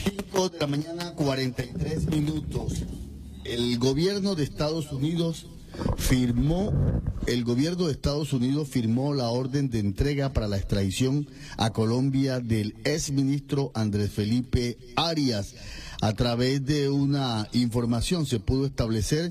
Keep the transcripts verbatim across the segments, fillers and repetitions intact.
cinco de la mañana, cuarenta y tres minutos. El gobierno de Estados Unidos firmó, el gobierno de Estados Unidos firmó la orden de entrega para la extradición a Colombia del exministro Andrés Felipe Arias. A través de una información se pudo establecer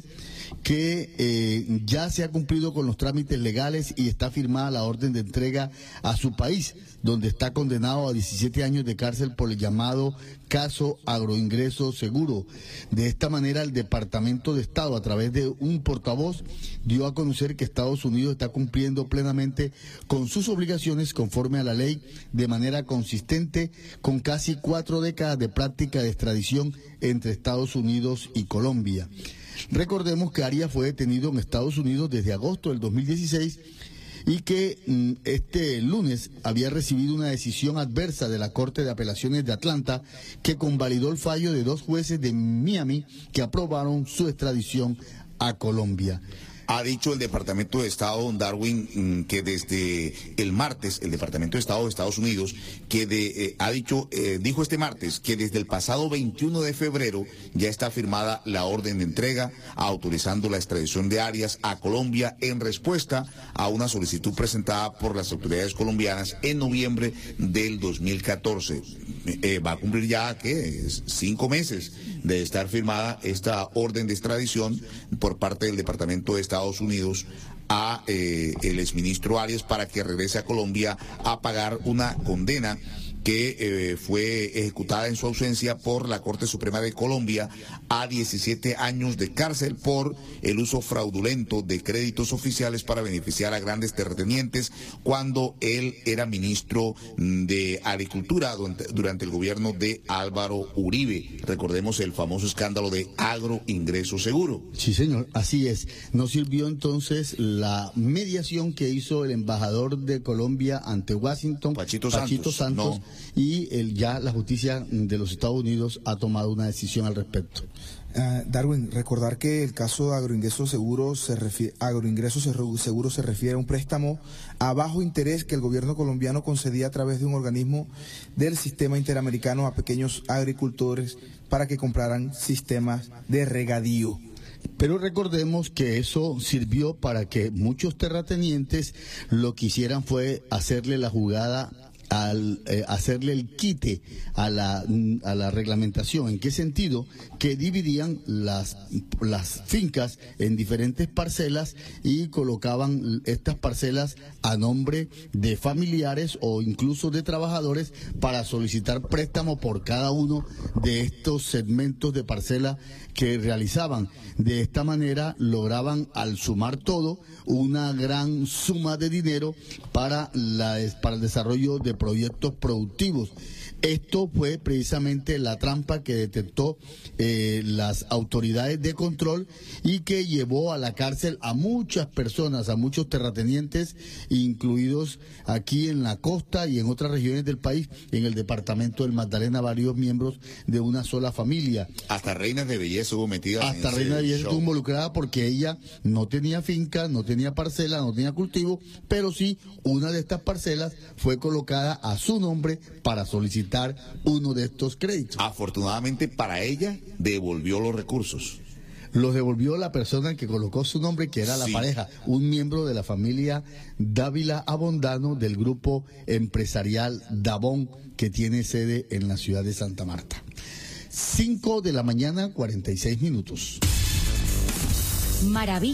que eh, ya se ha cumplido con los trámites legales y está firmada la orden de entrega a su país, donde está condenado a diecisiete años de cárcel por el llamado caso Agroingreso Seguro. De esta manera, el Departamento de Estado, a través de un portavoz, dio a conocer que Estados Unidos está cumpliendo plenamente con sus obligaciones conforme a la ley, de manera consistente, con casi cuatro décadas de práctica de extradición entre Estados Unidos y Colombia. Recordemos que Arias fue detenido en Estados Unidos desde agosto del dos mil dieciséis y que mm, este lunes había recibido una decisión adversa de la Corte de Apelaciones de Atlanta que convalidó el fallo de dos jueces de Miami que aprobaron su extradición a Colombia. Ha dicho el Departamento de Estado, Darwin, que desde el martes, el Departamento de Estado de Estados Unidos, que de, eh, ha dicho, eh, dijo este martes que desde el pasado veintiuno de febrero ya está firmada la orden de entrega autorizando la extradición de Arias a Colombia en respuesta a una solicitud presentada por las autoridades colombianas en noviembre del dos mil catorce. Eh, va a cumplir ya, ¿qué? Cinco meses de estar firmada esta orden de extradición por parte del Departamento de Estados Unidos a eh, el exministro Arias para que regrese a Colombia a pagar una condena que eh, fue ejecutada en su ausencia por la Corte Suprema de Colombia a diecisiete años de cárcel por el uso fraudulento de créditos oficiales para beneficiar a grandes terratenientes cuando él era ministro de Agricultura durante, durante el gobierno de Álvaro Uribe. Recordemos el famoso escándalo de Agroingreso Seguro. Sí, señor, así es. Nos sirvió entonces la mediación que hizo el embajador de Colombia ante Washington, Pachito, Pachito Santos. Santos, No. y el, ya la justicia de los Estados Unidos ha tomado una decisión al respecto. Uh, Darwin, recordar que el caso de agroingreso seguro se refiere, agroingreso seguro se refiere a un préstamo a bajo interés que el gobierno colombiano concedía a través de un organismo del sistema interamericano a pequeños agricultores para que compraran sistemas de regadío. Pero recordemos que eso sirvió para que muchos terratenientes lo que hicieran fue hacerle la jugada al eh, hacerle el quite a la a la reglamentación. ¿En qué sentido? Que dividían las las fincas en diferentes parcelas y colocaban estas parcelas a nombre de familiares o incluso de trabajadores para solicitar préstamo por cada uno de estos segmentos de parcela que realizaban. De esta manera lograban, al sumar todo, una gran suma de dinero para la para el desarrollo de proyectos productivos. Esto fue precisamente la trampa que detectó eh, las autoridades de control y que llevó a la cárcel a muchas personas, a muchos terratenientes, incluidos aquí en la costa y en otras regiones del país, en el departamento del Magdalena, varios miembros de una sola familia. Hasta reinas de belleza hubo metidas. Hasta Reina de Belleza estuvo involucrada porque ella no tenía finca, no tenía parcela, no tenía cultivo, pero sí una de estas parcelas fue colocada a su nombre para solicitar uno de estos créditos. Afortunadamente para ella devolvió los recursos. Los devolvió la persona que colocó su nombre, que era la sí. pareja, un miembro de la familia Dávila Abondano del grupo empresarial Davón, que tiene sede en la ciudad de Santa Marta. cinco de la mañana, cuarenta y seis minutos. Maravilla.